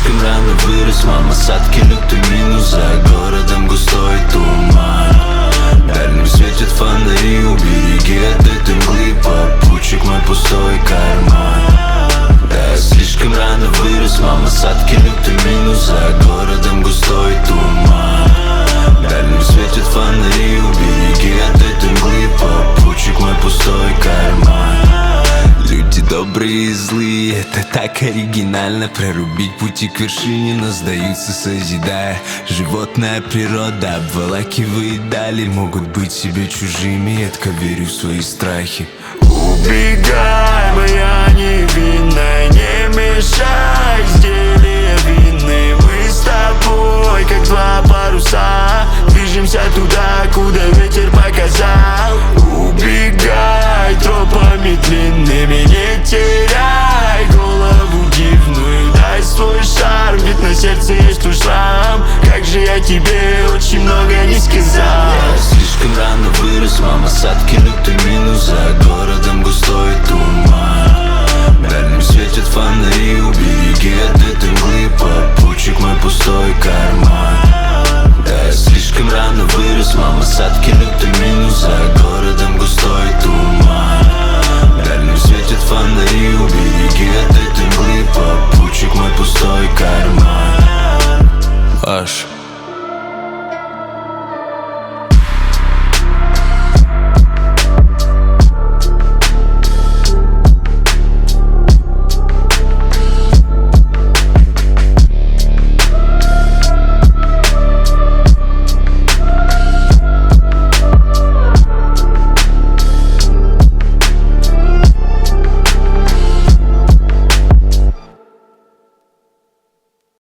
слишком рано вырос, мама, садки, лютый минус. За городом густой туман, дальним светят фонари. Убереги от этой мглы, попутчик мой пустой карман. Да, я слишком рано вырос, мама, садки, лютый минус. За городом густой туман, дальним светят фонари. Убереги от этой мглы, попутчик мой пустой карман. Люди добрые и злые, это так оригинально. Прорубить пути к вершине, но сдаются, созидая. Животная природа обволакивает дали. Могут быть себе чужими, едко верю в свои страхи. Убегай, моя невинная, не мешай изделия винные. Мы с тобой, как два паруса, движемся туда, куда ветер показал. Убегай тропами длинными, не теряй голову дивную. Дай свой шарм, ведь на сердце есть твой шрам. Как же я тебе очень много не сказал. Я слишком рано вырос, мама, садки, лютый минус. За городом густой туман, дальним светят фонари. Убереги от этой мглы,